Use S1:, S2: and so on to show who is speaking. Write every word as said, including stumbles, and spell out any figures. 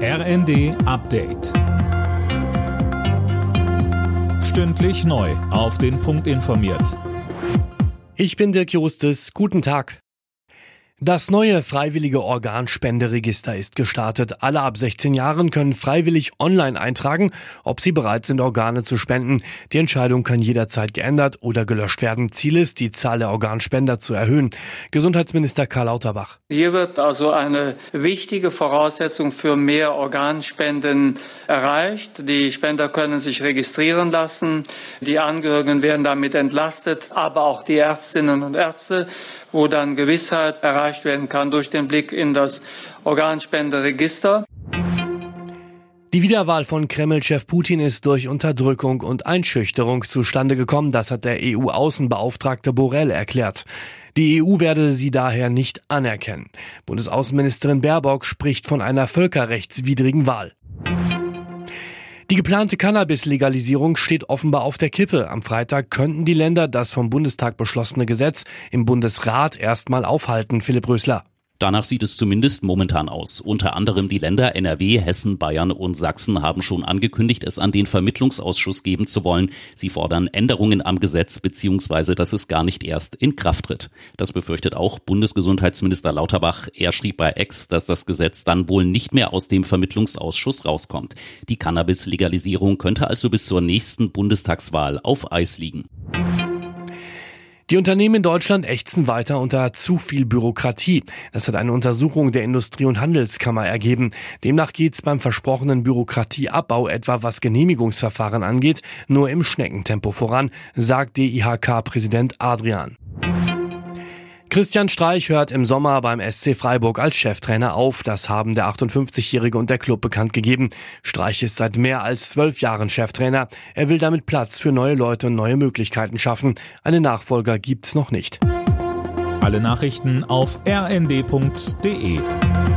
S1: R N D Update. Stündlich neu auf den Punkt informiert.
S2: Ich bin Dirk Justus. Guten Tag. Das neue freiwillige Organspenderegister ist gestartet. Alle ab sechzehn Jahren können freiwillig online eintragen, ob sie bereit sind, Organe zu spenden. Die Entscheidung kann jederzeit geändert oder gelöscht werden. Ziel ist, die Zahl der Organspender zu erhöhen. Gesundheitsminister Karl Lauterbach.
S3: Hier wird also eine wichtige Voraussetzung für mehr Organspenden erreicht. Die Spender können sich registrieren lassen. Die Angehörigen werden damit entlastet, aber auch die Ärztinnen und Ärzte, wo dann Gewissheit erreicht werden kann durch den Blick in das Organspenderegister.
S2: Die Wiederwahl von Kreml-Chef Putin ist durch Unterdrückung und Einschüchterung zustande gekommen. Das hat der E U-Außenbeauftragte Borrell erklärt. Die E U werde sie daher nicht anerkennen. Bundesaußenministerin Baerbock spricht von einer völkerrechtswidrigen Wahl. Die geplante Cannabis-Legalisierung steht offenbar auf der Kippe. Am Freitag könnten die Länder das vom Bundestag beschlossene Gesetz im Bundesrat erstmal aufhalten. Philipp Rösler.
S4: Danach sieht es zumindest momentan aus. Unter anderem die Länder N R W, Hessen, Bayern und Sachsen haben schon angekündigt, es an den Vermittlungsausschuss geben zu wollen. Sie fordern Änderungen am Gesetz bzw. dass es gar nicht erst in Kraft tritt. Das befürchtet auch Bundesgesundheitsminister Lauterbach. Er schrieb bei X, dass das Gesetz dann wohl nicht mehr aus dem Vermittlungsausschuss rauskommt. Die Cannabis-Legalisierung könnte also bis zur nächsten Bundestagswahl auf Eis liegen.
S2: Die Unternehmen in Deutschland ächzen weiter unter zu viel Bürokratie. Das hat eine Untersuchung der Industrie- und Handelskammer ergeben. Demnach geht es beim versprochenen Bürokratieabbau, etwa was Genehmigungsverfahren angeht, nur im Schneckentempo voran, sagt D I H K-Präsident Adrian. Christian Streich hört im Sommer beim S C Freiburg als Cheftrainer auf. Das haben der achtundfünfzigjährige und der Club bekannt gegeben. Streich ist seit mehr als zwölf Jahren Cheftrainer. Er will damit Platz für neue Leute und neue Möglichkeiten schaffen. Einen Nachfolger gibt's noch nicht.
S1: Alle Nachrichten auf r n d punkt d e.